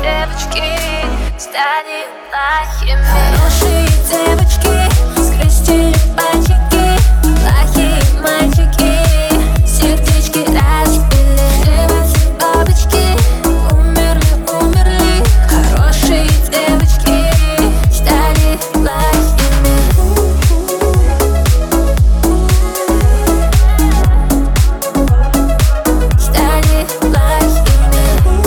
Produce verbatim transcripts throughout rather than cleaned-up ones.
девочки стали плохими. Хорошие девочки скрестили пальчики, плохие мальчики сердечки разбили. Животы бабочки умерли, умерли. Хорошие девочки стали плохими. Стали плохими.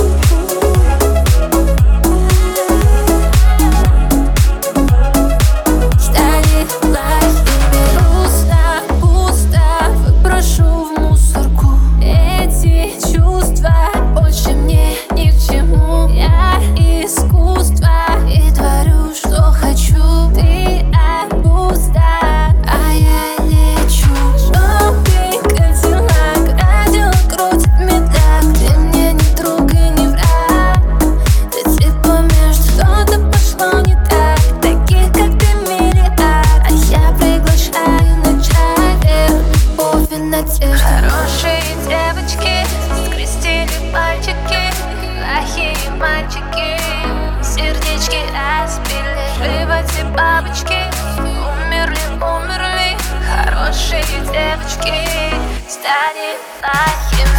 Стали плохими. Пусто, пусто, выброшу в мусорку. Эти чувства больше мне ни к чему. Я искусство и творю, что хочу. Ты обуза, а я лечу. Желтый кадиллак, радио крутит медляк. Ты мне не друг и не враг. Ты типа между что-то пошло не так. Таких, как ты, миллиард. А я приглашаю на чай. Любовь и надежда. Хорошие девочки скрестили пальчики, плохие мальчики сердечки разбили. В животе бабочки умерли, умерли. Хорошие девочки стали плохими.